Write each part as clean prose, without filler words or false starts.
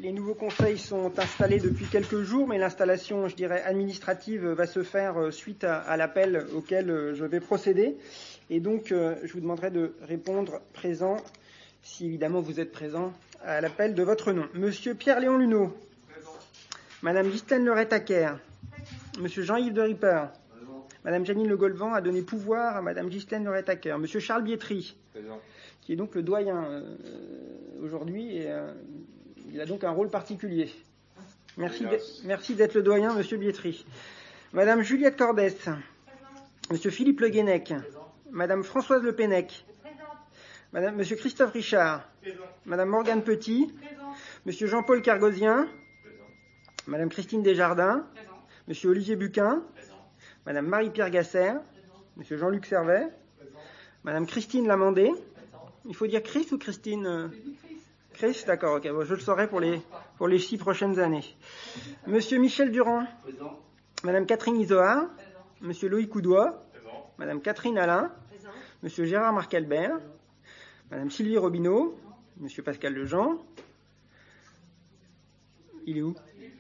les nouveaux conseils sont installés depuis quelques jours, mais l'installation, je dirais, administrative va se faire suite à l'appel auquel je vais procéder. Et donc, je vous demanderai de répondre présent, si évidemment vous êtes présent, à l'appel de votre nom. Monsieur Pierre-Léon Luneau. Présent. Madame Ghislaine Leray-Taquer. Monsieur Jean-Yves de Ripper. Présent. Madame Janine Le Golvan a donné pouvoir à Madame Ghislaine Leray-Taquer. Monsieur Charles Bietri. Présent. Qui est donc le doyen aujourd'hui, et il a donc un rôle particulier. Merci d'être le doyen, Monsieur Bietri. Madame Juliette Cordès. Présent. Monsieur Philippe Le Guenec. Présent. Madame Françoise Le Pennec. Madame, Monsieur Christophe Richard. Présent. Madame Morgane Petit. Présent. Monsieur Jean-Paul Cargosien. Présent. Madame Christine Desjardins. Présent. Monsieur Olivier Buquin. Présent. Madame Marie-Pierre Gasser. Présent. Monsieur Jean-Luc Servet. Présent. Madame Christine Lamandé. Présent. Il faut dire Chris ou Christine? Chris, d'accord, ok. Bon, je le saurai pour les 6 prochaines années. Monsieur Michel Durand. Présent. Madame Catherine Isoard. Présent. Monsieur Loïc Coudois. Présent. Madame Catherine Alain. Présent. Monsieur Gérard Marc-Albert. Présent. Madame Sylvie Robineau. Présent. Monsieur Pascal Lejean. Il est où?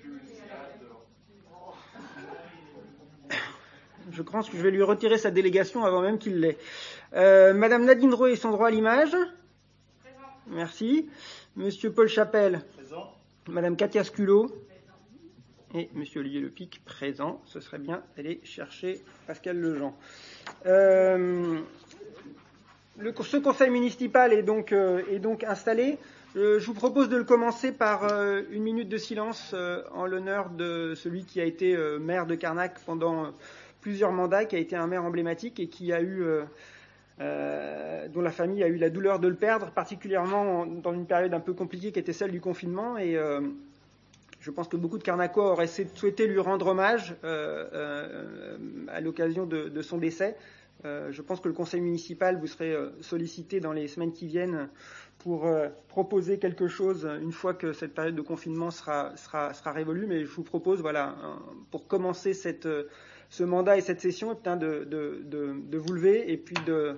Je pense que je vais lui retirer sa délégation avant même qu'il l'ait. Madame Nadine Roy et son droit à l'image. Présent. Merci. Monsieur Paul Chapelle. Présent. Madame Katia Sculot. Présent. Et Monsieur Olivier Lepic, présent. Ce serait bien d'aller chercher Pascal Lejean. Ce conseil municipal est donc installé. Je vous propose de le commencer par une minute de silence en l'honneur de celui qui a été maire de Carnac pendant plusieurs mandats, qui a été un maire emblématique et qui a eu, dont la famille a eu la douleur de le perdre, particulièrement dans une période un peu compliquée qui était celle du confinement. Et je pense que beaucoup de Carnacois auraient souhaité lui rendre hommage à l'occasion de son décès. Je pense que le conseil municipal vous serez sollicité dans les semaines qui viennent pour proposer quelque chose une fois que cette période de confinement sera révolue. Mais je vous propose, voilà, pour commencer ce mandat et cette session, de vous lever et puis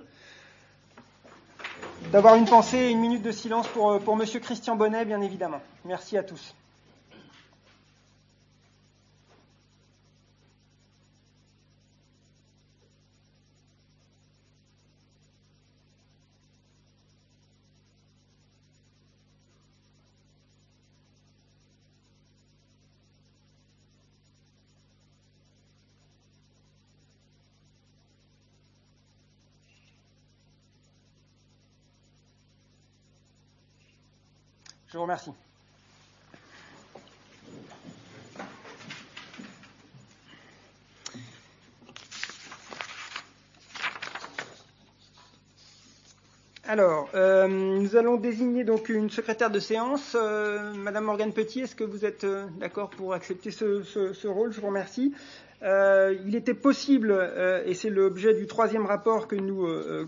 d'avoir une pensée, une minute de silence pour Monsieur Christian Bonnet, bien évidemment. Merci à tous. Je vous remercie. Alors, nous allons désigner donc une secrétaire de séance. Madame Morgane Petit, est-ce que vous êtes d'accord pour accepter ce rôle? Je vous remercie. Il était possible, et c'est l'objet du 3e rapport, que nous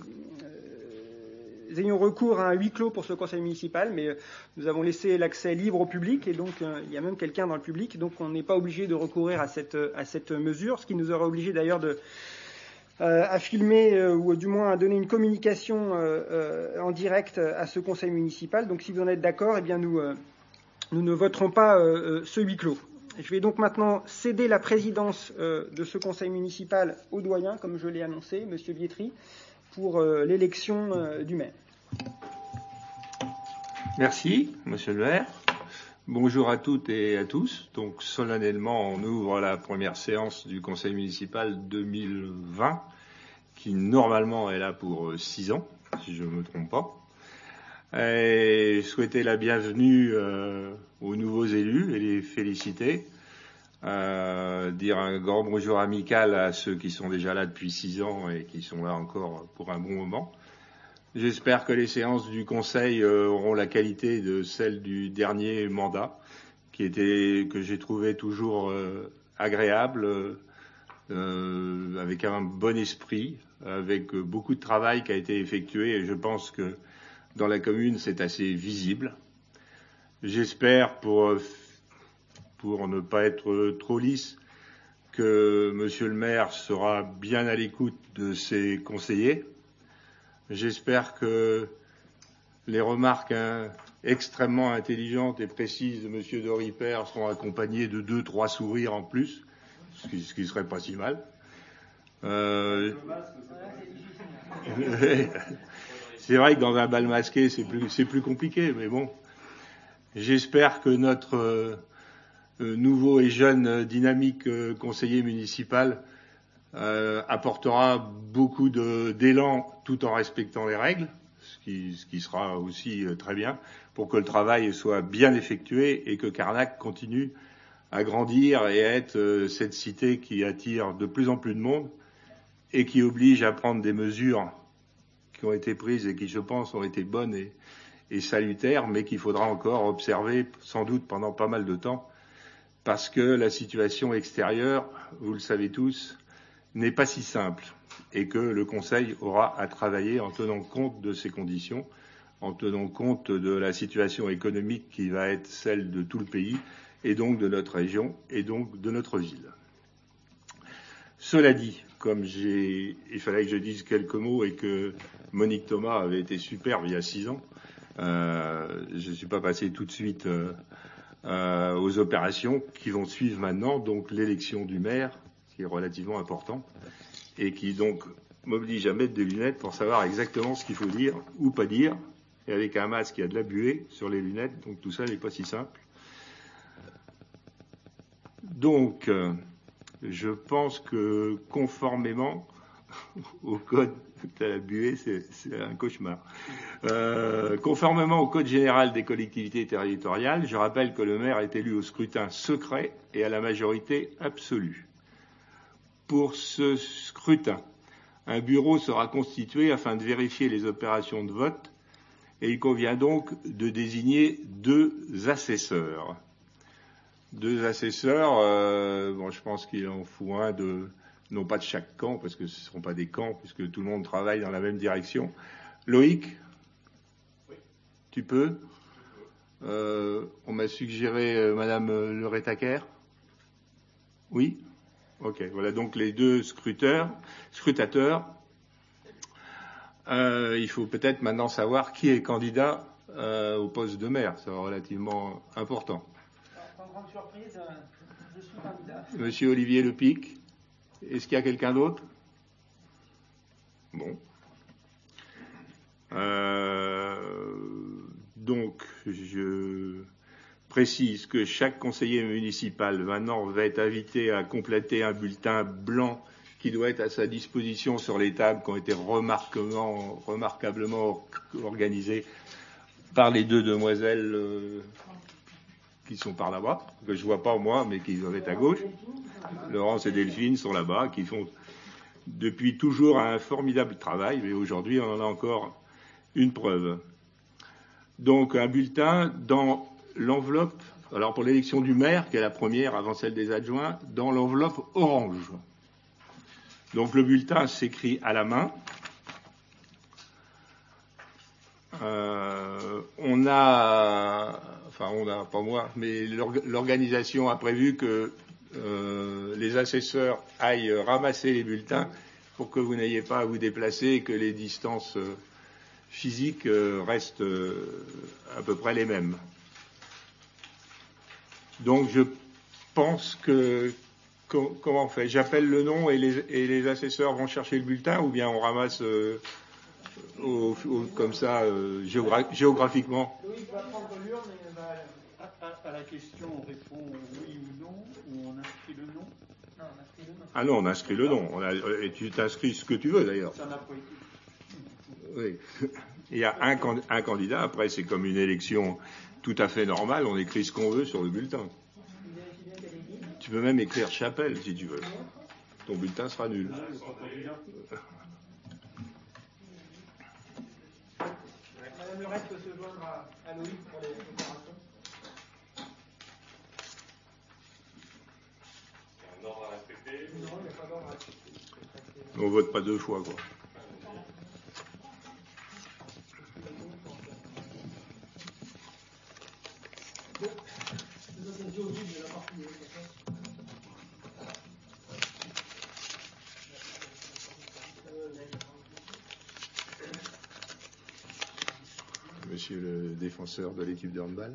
ayons recours à un huis clos pour ce conseil municipal, mais nous avons laissé l'accès libre au public, et donc il y a même quelqu'un dans le public, donc on n'est pas obligé de recourir à cette mesure, ce qui nous aurait obligé d'ailleurs à filmer ou du moins à donner une communication en direct à ce conseil municipal. Donc si vous en êtes d'accord, eh bien nous ne voterons pas ce huis clos. Je vais donc maintenant céder la présidence de ce conseil municipal au doyen, comme je l'ai annoncé, Monsieur Bietri, pour l'élection du maire. Merci, Monsieur le maire. Bonjour à toutes et à tous. Donc solennellement, on ouvre la première séance du conseil municipal 2020, qui normalement est là pour 6 ans, si je ne me trompe pas. Et souhaiter la bienvenue aux nouveaux élus et les féliciter. Dire un grand bonjour amical à ceux qui sont déjà là depuis 6 ans et qui sont là encore pour un bon moment. J'espère que les séances du Conseil auront la qualité de celles du dernier mandat, que j'ai trouvé toujours agréable, avec un bon esprit, avec beaucoup de travail qui a été effectué, et je pense que dans la commune c'est assez visible. J'espère, pour ne pas être trop lisse, que Monsieur le maire sera bien à l'écoute de ses conseillers. J'espère que les remarques extrêmement intelligentes et précises de M. de Ripert seront accompagnées de 2-3 sourires en plus, ce qui serait pas si mal. C'est vrai que dans un bal masqué, c'est plus compliqué, mais bon. J'espère que notre nouveau et jeune dynamique conseiller municipal apportera beaucoup d'élan tout en respectant les règles, ce qui sera aussi très bien, pour que le travail soit bien effectué et que Carnac continue à grandir et à être cette cité qui attire de plus en plus de monde et qui oblige à prendre des mesures qui ont été prises et qui, je pense, ont été bonnes et salutaires, mais qu'il faudra encore observer sans doute pendant pas mal de temps, parce que la situation extérieure, vous le savez tous, n'est pas si simple et que le Conseil aura à travailler en tenant compte de ces conditions, en tenant compte de la situation économique qui va être celle de tout le pays et donc de notre région et donc de notre ville. Cela dit, comme il fallait que je dise quelques mots et que Monique Thomas avait été superbe il y a 6 ans, je ne suis pas passé tout de suite aux opérations qui vont suivre maintenant, donc l'élection du maire, qui est relativement important, et qui donc m'oblige à mettre des lunettes pour savoir exactement ce qu'il faut dire ou pas dire, et avec un masque il y a de la buée sur les lunettes, donc tout ça n'est pas si simple. Donc, je pense que conformément au code de la buée, c'est un cauchemar. Conformément au code général des collectivités territoriales, je rappelle que le maire est élu au scrutin secret et à la majorité absolue. Pour ce scrutin, un bureau sera constitué afin de vérifier les opérations de vote et il convient donc de désigner 2 assesseurs. 2 assesseurs, je pense qu'il en faut un non pas de chaque camp, parce que ce ne seront pas des camps, puisque tout le monde travaille dans la même direction. Loïc, oui. Tu peux on m'a suggéré Madame Le Rétaquer. Oui. Ok, voilà donc les 2 scrutateurs. Il faut peut-être maintenant savoir qui est candidat au poste de maire. C'est relativement important. Sans grande surprise, je suis candidat. Monsieur Olivier Lepic. Est-ce qu'il y a quelqu'un d'autre? Bon. Donc, je précise que chaque conseiller municipal maintenant va être invité à compléter un bulletin blanc qui doit être à sa disposition sur les tables qui ont été remarquablement organisées par les 2 demoiselles qui sont par là-bas, que je vois pas moi, mais qui doivent être à gauche. Laurence et Delphine sont là-bas, qui font depuis toujours un formidable travail, mais aujourd'hui on en a encore une preuve. Donc un bulletin dans l'enveloppe, alors pour l'élection du maire, qui est la première avant celle des adjoints, dans l'enveloppe orange. Donc le bulletin s'écrit à la main. Pas moi, mais l'organisation a prévu que les assesseurs aillent ramasser les bulletins pour que vous n'ayez pas à vous déplacer et que les distances physiques restent à peu près les mêmes. Donc je pense que comment on fait? J'appelle le nom et les assesseurs vont chercher le bulletin, ou bien on ramasse comme ça géographiquement? Louis va prendre l'urne et à la question, on répond oui ou non, ou on inscrit le nom? Non, on inscrit le nom. Ah non, on inscrit le nom. Et tu t'inscris ce que tu veux d'ailleurs. Ça n'a pas été. Oui. Il y a un candidat. Après, c'est comme une élection tout à fait normale. On écrit ce qu'on veut sur le bulletin. Tu peux même écrire Chapelle si tu veux. Ton bulletin sera nul. Madame Lorette peut se joindre à Loïc pour les opérations. Il y a un ordre à respecter? Non, il n'y a pas d'ordre à respecter. On vote pas 2 fois, quoi. monsieur le défenseur de l'équipe de handball.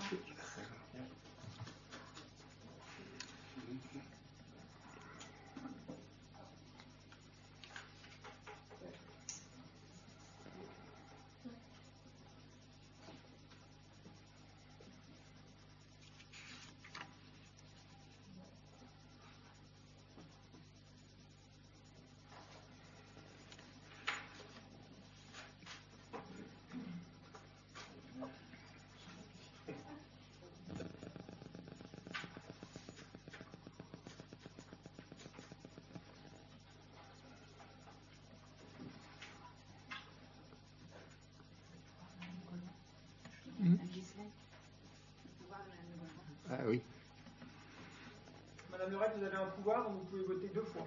Ah oui. Madame Leurette, vous avez un pouvoir, vous pouvez voter 2 fois.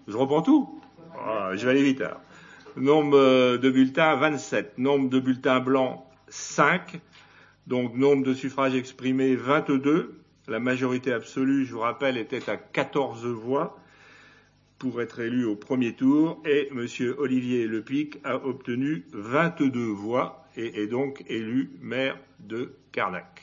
Je reprends tout. Je vais aller vite alors. Nombre de bulletins, 27. Nombre de bulletins blancs, 5. Donc, nombre de suffrages exprimés, 22. La majorité absolue, je vous rappelle, était à 14 voix pour être élu au premier tour. Et M. Olivier Lepic a obtenu 22 voix et est donc élu maire de Carnac.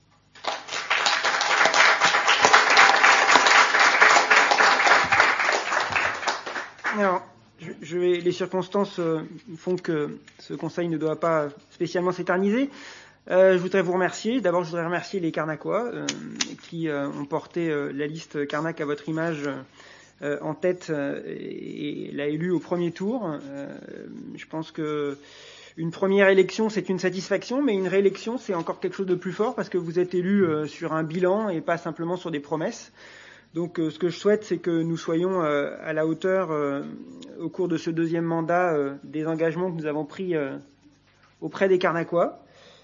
Alors, les circonstances font que ce conseil ne doit pas spécialement s'éterniser. Je voudrais vous remercier. D'abord, je voudrais remercier les Carnacois qui ont porté la liste Carnac à votre image en tête et l'a élu au premier tour. Je pense que une première élection, c'est une satisfaction, mais une réélection, c'est encore quelque chose de plus fort parce que vous êtes élu sur un bilan et pas simplement sur des promesses. Donc, ce que je souhaite, c'est que nous soyons à la hauteur, au cours de ce deuxième mandat, des engagements que nous avons pris auprès des Carnacois.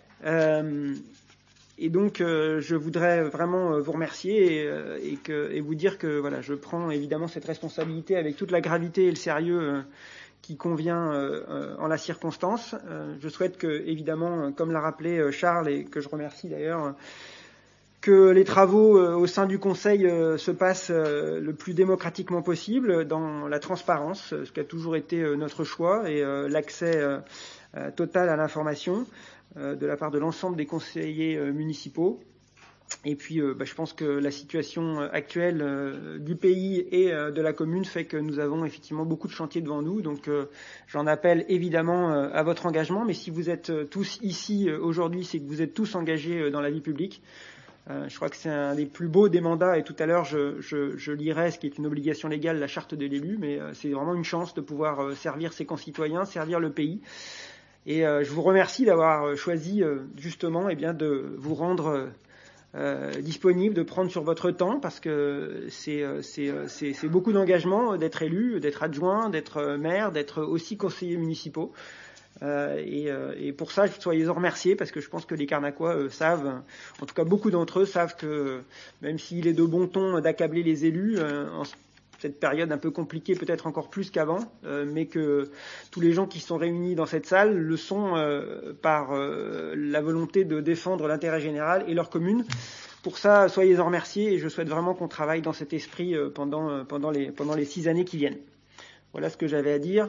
Et donc, je voudrais vraiment vous remercier et vous dire que voilà, je prends évidemment cette responsabilité avec toute la gravité et le sérieux qui convient en la circonstance. Je souhaite que, évidemment, comme l'a rappelé Charles et que je remercie d'ailleurs, que les travaux au sein du Conseil se passent le plus démocratiquement possible, dans la transparence, ce qui a toujours été notre choix, et l'accès total à l'information de la part de l'ensemble des conseillers municipaux. Et puis, je pense que la situation actuelle du pays et de la commune fait que nous avons effectivement beaucoup de chantiers devant nous. Donc, j'en appelle évidemment à votre engagement. Mais si vous êtes tous ici aujourd'hui, c'est que vous êtes tous engagés dans la vie publique. Je crois que c'est un des plus beaux des mandats, et tout à l'heure je lirai, ce qui est une obligation légale, la charte de l'élu, mais c'est vraiment une chance de pouvoir servir ses concitoyens, servir le pays. Et je vous remercie d'avoir choisi justement de vous rendre disponible, de prendre sur votre temps, parce que c'est beaucoup d'engagement d'être élu, d'être adjoint, d'être maire, d'être aussi conseiller municipaux. Et pour ça, soyez-en remerciés, parce que je pense que les Carnacois savent, en tout cas beaucoup d'entre eux savent que même s'il est de bon ton d'accabler les élus en cette période un peu compliquée, peut-être encore plus qu'avant, mais que tous les gens qui sont réunis dans cette salle le sont par la volonté de défendre l'intérêt général et leur commune. Pour ça, soyez-en remerciés, et je souhaite vraiment qu'on travaille dans cet esprit pendant les 6 années qui viennent. Voilà ce que j'avais à dire.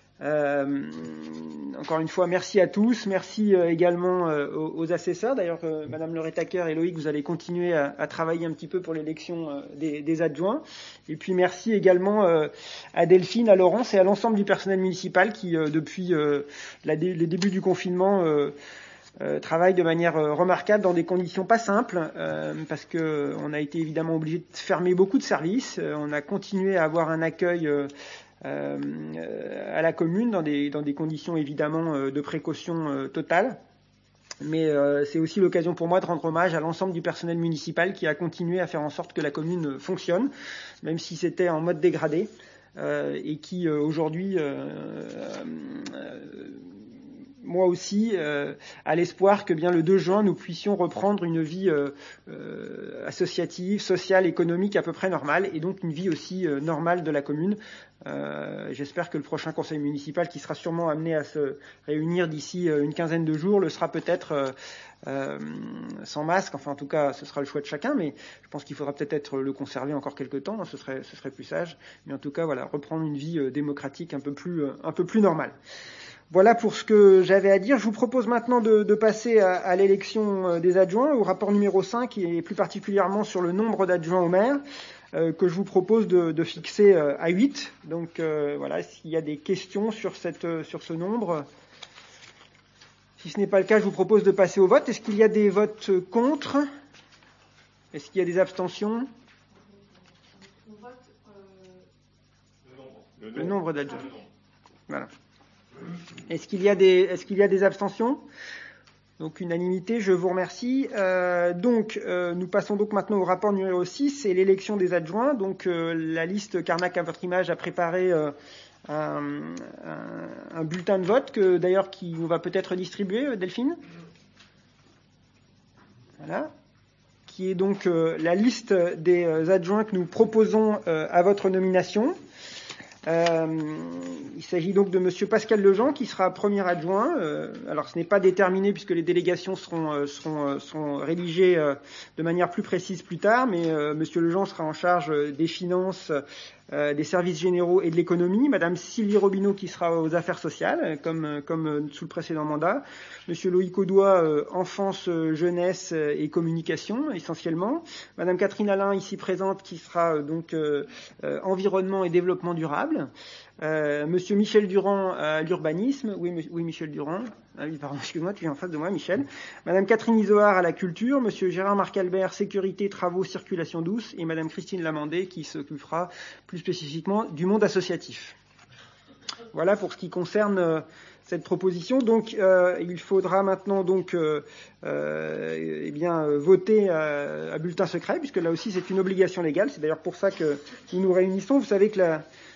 Encore une fois, merci à tous. Merci également aux assesseurs. D'ailleurs, Madame Lerétaquer et Loïc, vous allez continuer à travailler un petit peu pour l'élection des adjoints. Et puis merci également à Delphine, à Laurence et à l'ensemble du personnel municipal qui, depuis les débuts du confinement, travaille de manière remarquable dans des conditions pas simples, parce que on a été évidemment obligé de fermer beaucoup de services. On a continué à avoir un accueil à la commune dans des conditions évidemment de précaution totale. Mais c'est aussi l'occasion pour moi de rendre hommage à l'ensemble du personnel municipal qui a continué à faire en sorte que la commune fonctionne, même si c'était en mode dégradé, et qui aujourd'hui moi aussi, à l'espoir que bien le 2 juin, nous puissions reprendre une vie associative, sociale, économique à peu près normale, et donc une vie aussi normale de la commune. J'espère que le prochain conseil municipal, qui sera sûrement amené à se réunir d'ici une quinzaine de jours, le sera peut-être sans masque. Enfin, en tout cas, ce sera le choix de chacun, mais je pense qu'il faudra peut-être le conserver encore quelques temps, hein, ce serait plus sage. Mais en tout cas, voilà, reprendre une vie démocratique un peu plus normale. Voilà pour ce que j'avais à dire. Je vous propose maintenant de passer à l'élection des adjoints, au rapport numéro 5, et plus particulièrement sur le nombre d'adjoints au maire, que je vous propose de fixer à 8. Donc voilà, s'il y a des questions sur ce nombre. Si ce n'est pas le cas, je vous propose de passer au vote. Est-ce qu'il y a des votes contre? Est-ce qu'il y a des abstentions? Le nombre d'adjoints. Voilà. Est-ce qu'il y a des abstentions? Donc unanimité, je vous remercie. Nous passons donc maintenant au rapport numéro 6, c'est l'élection des adjoints. Donc la liste Carnac à votre image a préparé un bulletin de vote que d'ailleurs qui on va peut-être distribuer, Delphine. Voilà. Qui est donc la liste des adjoints que nous proposons à votre nomination. Il s'agit donc de Monsieur Pascal Lejean qui sera premier adjoint. Alors ce n'est pas déterminé puisque les délégations seront rédigées de manière plus précise plus tard, mais Monsieur Lejean sera en charge des finances, des services généraux et de l'économie. Madame Sylvie Robineau qui sera aux affaires sociales, comme sous le précédent mandat. Monsieur Loïc Audois, enfance, jeunesse et communication essentiellement. Madame Catherine Alain ici présente qui sera donc environnement et développement durable. Monsieur Michel Durand à l'urbanisme. Oui, Michel Durand. Ah oui, pardon, excuse-moi, tu es en face de moi, Michel. Madame Catherine Isoard à la culture. Monsieur Gérard Marc-Albert, sécurité, travaux, circulation douce. Et Madame Christine Lamandé qui s'occupera plus spécifiquement du monde associatif. Voilà pour ce qui concerne cette proposition. Donc, il faudra maintenant donc voter à bulletin secret, puisque là aussi c'est une obligation légale. C'est d'ailleurs pour ça que nous nous réunissons. Vous savez que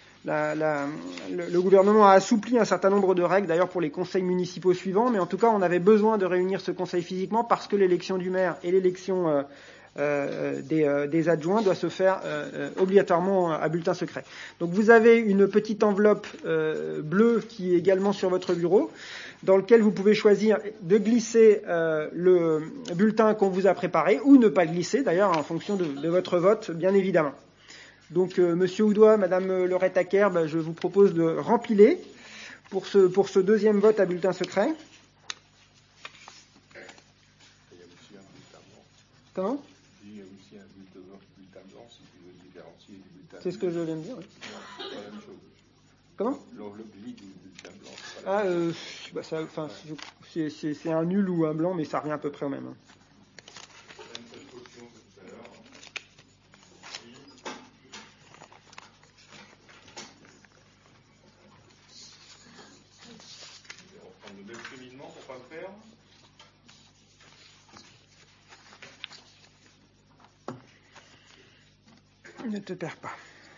le gouvernement a assoupli un certain nombre de règles, d'ailleurs pour les conseils municipaux suivants, mais en tout cas on avait besoin de réunir ce conseil physiquement parce que l'élection du maire et l'élection des adjoints doit se faire obligatoirement à bulletin secret. Donc vous avez une petite enveloppe bleue qui est également sur votre bureau, dans lequel vous pouvez choisir de glisser le bulletin qu'on vous a préparé ou ne pas glisser, d'ailleurs en fonction de votre vote, bien évidemment. Donc, Monsieur Audois, Madame Lorette-Acker, je vous propose de rempiler pour ce deuxième vote à bulletin secret. Il y a aussi un bulletin blanc. Comment ? Il y a aussi un bulletin blanc si tu veux différencier du bulletin. C'est ce que je viens de dire. Oui. Non, c'est pas la même chose. Comment ? L'enveloppe vide du bulletin blanc. C'est un nul ou un blanc, mais ça revient à peu près au même. Le même cheminement pour pas le faire. Ne te perds pas.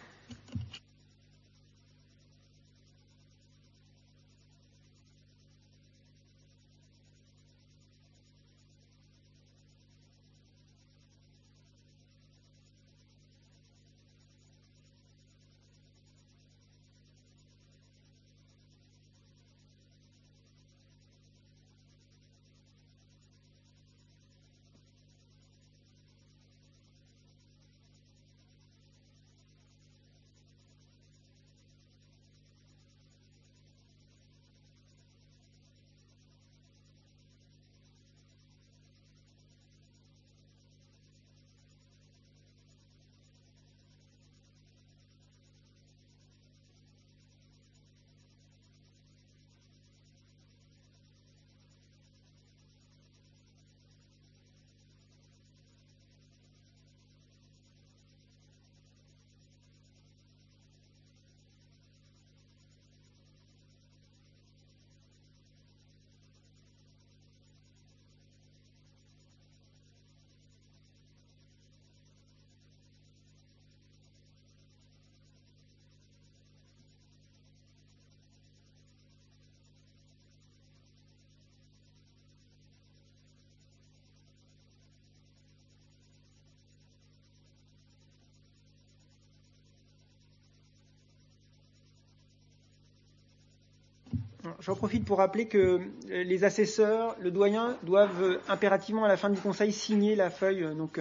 J'en profite pour rappeler que les assesseurs, le doyen, doivent impérativement à la fin du conseil signer la feuille. Donc,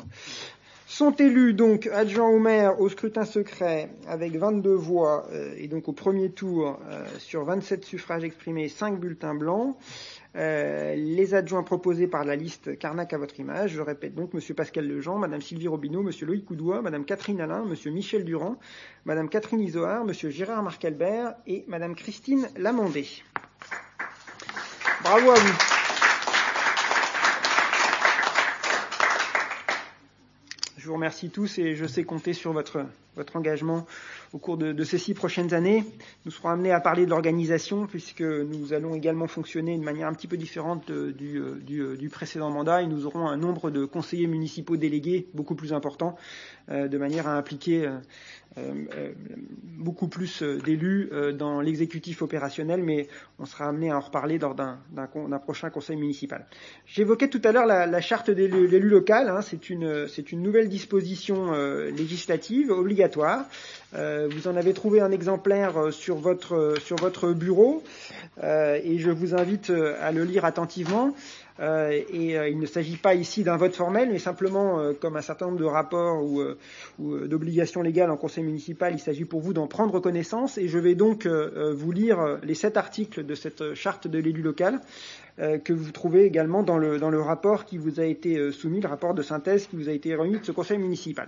Sont élus donc adjoints au maire au scrutin secret avec 22 voix et donc au premier tour sur 27 suffrages exprimés, 5 bulletins blancs. Les adjoints proposés par la liste Carnac à votre image, je répète donc Monsieur Pascal Lejean, Madame Sylvie Robineau, Monsieur Loïc Coudoua, Madame Catherine Alain, Monsieur Michel Durand, Madame Catherine Isoard, Monsieur Gérard Marcalbert et Madame Christine Lamandé. Bravo à vous. Je vous remercie tous et je sais compter sur votre engagement au cours de ces 6 prochaines années. Nous serons amenés à parler de l'organisation puisque nous allons également fonctionner de manière un petit peu différente du précédent mandat et nous aurons un nombre de conseillers municipaux délégués beaucoup plus important de manière à impliquer beaucoup plus d'élus dans l'exécutif opérationnel, mais on sera amené à en reparler lors d'un prochain conseil municipal. J'évoquais tout à l'heure la charte de l'élu local, hein, c'est une nouvelle disposition législative obligatoire. Vous en avez trouvé un exemplaire sur votre bureau et je vous invite à le lire attentivement. Il ne s'agit pas ici d'un vote formel, mais simplement, comme un certain nombre de rapports ou d'obligations légales en conseil municipal, il s'agit pour vous d'en prendre connaissance. Et je vais donc vous lire les 7 articles de cette charte de l'élu local que vous trouvez également dans le rapport qui vous a été soumis, le rapport de synthèse qui vous a été remis de ce conseil municipal.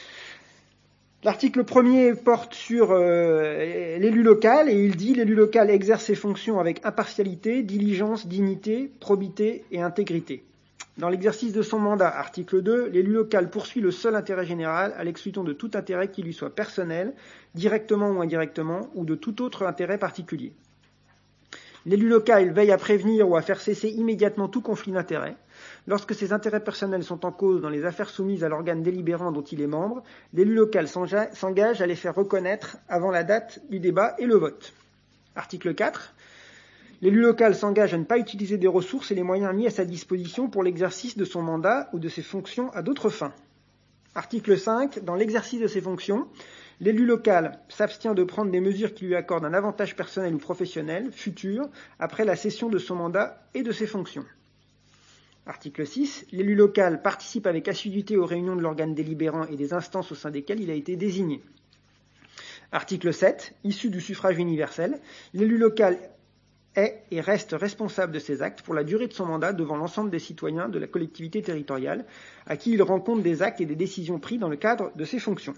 L'article 1er porte sur l'élu local et il dit « L'élu local exerce ses fonctions avec impartialité, diligence, dignité, probité et intégrité. Dans l'exercice de son mandat, article 2, l'élu local poursuit le seul intérêt général à l'exclusion de tout intérêt qui lui soit personnel, directement ou indirectement, ou de tout autre intérêt particulier. L'élu local veille à prévenir ou à faire cesser immédiatement tout conflit d'intérêts. Lorsque ses intérêts personnels sont en cause dans les affaires soumises à l'organe délibérant dont il est membre, l'élu local s'engage à les faire reconnaître avant la date du débat et le vote. Article 4. L'élu local s'engage à ne pas utiliser des ressources et les moyens mis à sa disposition pour l'exercice de son mandat ou de ses fonctions à d'autres fins. Article 5. Dans l'exercice de ses fonctions, l'élu local s'abstient de prendre des mesures qui lui accordent un avantage personnel ou professionnel futur après la cessation de son mandat et de ses fonctions. Article 6. L'élu local participe avec assiduité aux réunions de l'organe délibérant et des instances au sein desquelles il a été désigné. Article 7. Issu du suffrage universel, l'élu local est et reste responsable de ses actes pour la durée de son mandat devant l'ensemble des citoyens de la collectivité territoriale, à qui il rend compte des actes et des décisions pris dans le cadre de ses fonctions.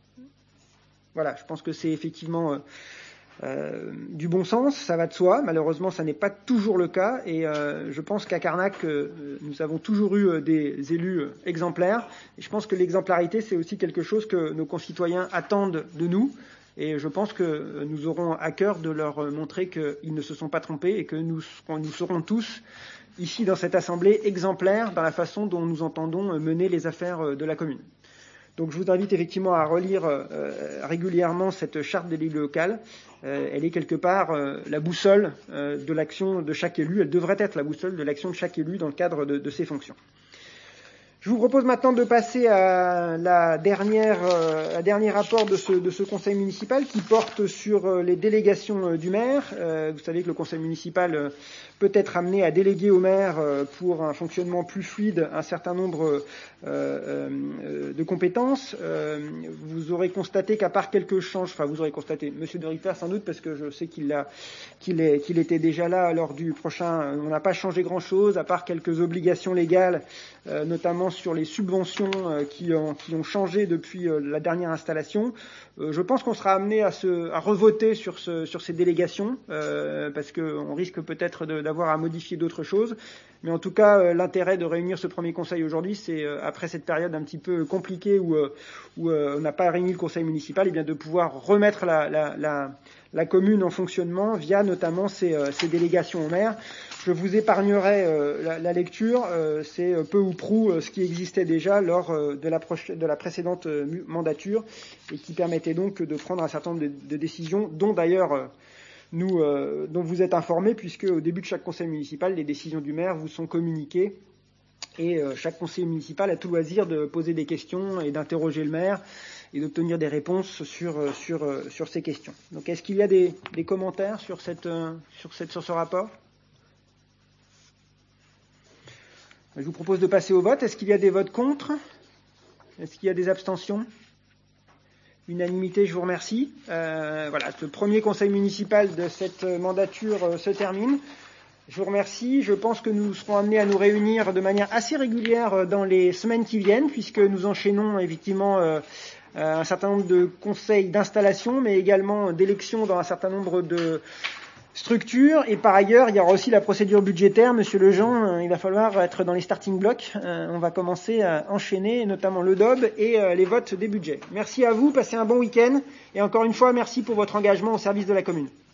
Voilà, je pense que c'est effectivement du bon sens, ça va de soi. Malheureusement, ça n'est pas toujours le cas et je pense qu'à Carnac, nous avons toujours eu des élus exemplaires et je pense que l'exemplarité, c'est aussi quelque chose que nos concitoyens attendent de nous et je pense que nous aurons à cœur de leur montrer qu'ils ne se sont pas trompés et que nous serons tous ici dans cette assemblée exemplaires dans la façon dont nous entendons mener les affaires de la commune. Donc je vous invite effectivement à relire régulièrement cette charte de l'élu local. Elle est quelque part la boussole de l'action de chaque élu. Elle devrait être la boussole de l'action de chaque élu dans le cadre de ses fonctions. Je vous propose maintenant de passer à la dernier rapport de ce conseil municipal qui porte sur les délégations du maire. Vous savez que le conseil municipal peut être amené à déléguer au maire pour un fonctionnement plus fluide un certain nombre de compétences. Vous aurez constaté qu'à part quelques changements, enfin vous aurez constaté, Monsieur de Ritter sans doute parce que je sais qu'il était déjà là lors du prochain, on n'a pas changé grand-chose à part quelques obligations légales, notamment sur les subventions qui ont changé depuis la dernière installation. Je pense qu'on sera amené à revoter sur ces délégations parce qu'on risque peut-être d'avoir à modifier d'autres choses. Mais en tout cas, l'intérêt de réunir ce premier conseil aujourd'hui, c'est après cette période un petit peu compliquée où on n'a pas réuni le conseil municipal, et bien de pouvoir remettre la commune en fonctionnement via notamment ces délégations au maire. Je vous épargnerai la lecture, c'est peu ou prou ce qui existait déjà lors de la précédente mandature et qui permettait donc de prendre un certain nombre de décisions, dont d'ailleurs dont vous êtes informés, puisque au début de chaque conseil municipal, les décisions du maire vous sont communiquées et chaque conseiller municipal a tout loisir de poser des questions et d'interroger le maire et d'obtenir des réponses sur ces questions. Donc, est-ce qu'il y a des commentaires sur ce rapport ? Je vous propose de passer au vote. Est-ce qu'il y a des votes contre ? Est-ce qu'il y a des abstentions? Unanimité, je vous remercie. Voilà, ce premier conseil municipal de cette mandature se termine. Je vous remercie. Je pense que nous serons amenés à nous réunir de manière assez régulière dans les semaines qui viennent, puisque nous enchaînons effectivement un certain nombre de conseils d'installation, mais également d'élections dans un certain nombre de structures. Et par ailleurs, il y aura aussi la procédure budgétaire. Monsieur Lejean, il va falloir être dans les starting blocks. On va commencer à enchaîner, notamment le DOB et les votes des budgets. Merci à vous, passez un bon week-end. Et encore une fois, merci pour votre engagement au service de la commune.